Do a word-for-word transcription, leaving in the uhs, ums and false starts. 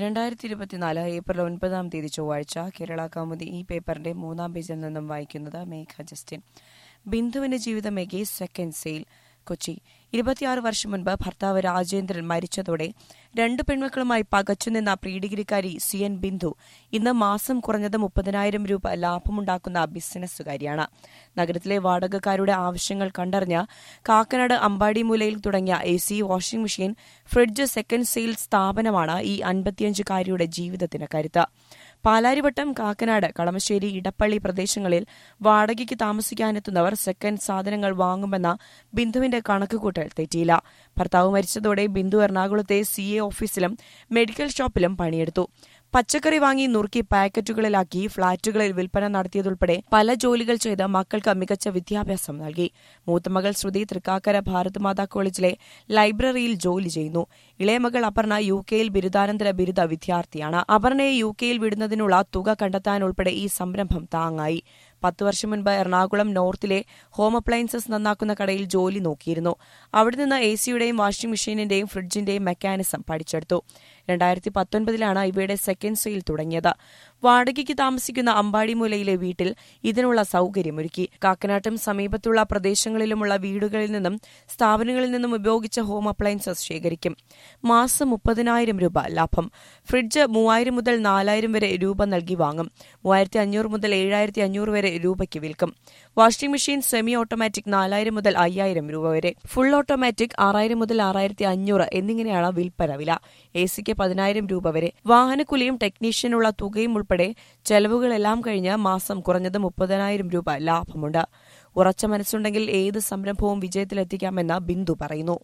രണ്ടായിരത്തി ഇരുപത്തിനാല് ഏപ്രിൽ ഒൻപതാം തീയതി ചൊവ്വാഴ്ച കേരള കൗമുദി ഈ പേപ്പറിന്റെ മൂന്നാം പേജിൽ നിന്നും വായിക്കുന്നത് മേഘ ജസ്റ്റിൻ. ബിന്ദുവിന്റെ ജീവിതമേകി സെക്കൻഡ് സെയിൽ. കൊച്ചി. ഇരുപത്തിയാറ് വർഷം മുൻപ് ഭർത്താവ് രാജേന്ദ്രൻ മരിച്ചതോടെ രണ്ട് പെൺമക്കളുമായി പകച്ചുനിന്ന പ്രീ ഡിഗ്രിക്കാരി സി എൻ ബിന്ദു ഇന്ന് മാസം കുറഞ്ഞത് മുപ്പതിനായിരം രൂപ ലാഭമുണ്ടാക്കുന്ന ബിസിനസ്സുകാരിയാണ്. നഗരത്തിലെ വാടകക്കാരുടെ ആവശ്യങ്ങൾ കണ്ടറിഞ്ഞ് കാക്കനാട് അമ്പാടിമൂലയിൽ തുടങ്ങിയ A C, washing machine, fridge second sale സ്ഥാപനമാണ് ഈ അൻപത്തിയഞ്ചുകാരിയുടെ ജീവിതത്തിന് കരുത്ത്. പാലാരിവട്ടം, കാക്കനാട്, കളമശ്ശേരി, ഇടപ്പള്ളി പ്രദേശങ്ങളിൽ വാടകയ്ക്ക് താമസിക്കാനെത്തുന്നവർ സെക്കൻഡ് സാധനങ്ങൾ വാങ്ങുമെന്ന ബിന്ദുവിന്റെ കണക്കുകൂട്ടൽ തെറ്റിയില്ല. ഭർത്താവ് മരിച്ചതോടെ ബിന്ദു എറണാകുളത്തെ സി എ ഓഫീസിലും മെഡിക്കൽ ഷോപ്പിലും പണിയെടുത്തു. പച്ചക്കറി വാങ്ങി നുറുക്കി പാക്കറ്റുകളിലാക്കി ഫ്ളാറ്റുകളിൽ വിൽപ്പന നടത്തിയതുൾപ്പെടെ പല ജോലികൾ ചെയ്ത് മക്കൾക്ക് മികച്ച വിദ്യാഭ്യാസം നൽകി. മൂത്തമകൾ ശ്രുതി തൃക്കാക്കര ഭാരതമാതാ കോളേജിലെ ലൈബ്രറിയിൽ ജോലി ചെയ്യുന്നു. ഇളയമകൾ അപർണ യു കെയിൽ ബിരുദാനന്തര ബിരുദ വിദ്യാർത്ഥിയാണ്. അപർണയെ യു കെയിൽ വിടുന്നതിനുള്ള തുക കണ്ടെത്താനുൾപ്പെടെ ഈ സംരംഭം താങ്ങായി. പത്ത് വർഷം മുൻപ് എറണാകുളം നോർത്തിലെ ഹോം അപ്ലയൻസസ് നന്നാക്കുന്ന കടയിൽ ജോലി നോക്കിയിരുന്നു. അവിടെ നിന്ന് എ സിയുടെയും വാഷിംഗ് മെഷീനിന്റെയും ഫ്രിഡ്ജിന്റെയും മെക്കാനിസം പഠിച്ചെടുത്തു. രണ്ടായിരത്തി പത്തൊൻപതിലാണ് ഇവയുടെ സെക്കൻഡ് സെയിൽ തുടങ്ങിയത്. വാടകയ്ക്ക് താമസിക്കുന്ന അമ്പാടിമൂലയിലെ വീട്ടിൽ ഇതിനുള്ള സൌകര്യമൊരുക്കി. കാക്കനാട്ടും സമീപത്തുള്ള പ്രദേശങ്ങളിലുമുള്ള വീടുകളിൽ നിന്നും സ്ഥാപനങ്ങളിൽ നിന്നും ഉപയോഗിച്ച ഹോം അപ്ലയൻസസ് ശേഖരിക്കും. മാസം മുപ്പതിനായിരം രൂപ ലാഭം. ഫ്രിഡ്ജ് മൂവായിരം മുതൽ നാലായിരം വരെ രൂപ നൽകി വാങ്ങും. മൂവായിരത്തി അഞ്ഞൂറ് മുതൽ ഏഴായിരത്തി അഞ്ഞൂറ് വരെ രൂപയ്ക്ക് വിൽക്കും. വാഷിംഗ് മെഷീൻ സെമി ഓട്ടോമാറ്റിക് നാലായിരം മുതൽ അയ്യായിരം രൂപ വരെ, ഫുൾ ഓട്ടോമാറ്റിക് ആറായിരം മുതൽ ആറായിരത്തി അഞ്ഞൂറ് എന്നിങ്ങനെയാണ് വിൽപ്പന വില. എ സിക്ക് പതിനായിരം രൂപ വരെ. വാഹനക്കൂലിയും ടെക്നീഷ്യനുള്ള തുകയും ഉൾപ്പെടെ ചെലവുകളെല്ലാം കഴിഞ്ഞ് മാസം കുറഞ്ഞത് മുപ്പതിനായിരം രൂപ ലാഭമുണ്ട്. ഉറച്ച മനസ്സുണ്ടെങ്കിൽ ഏത് സംരംഭവും വിജയത്തിലെത്തിക്കാമെന്ന് ബിന്ദു പറയുന്നു.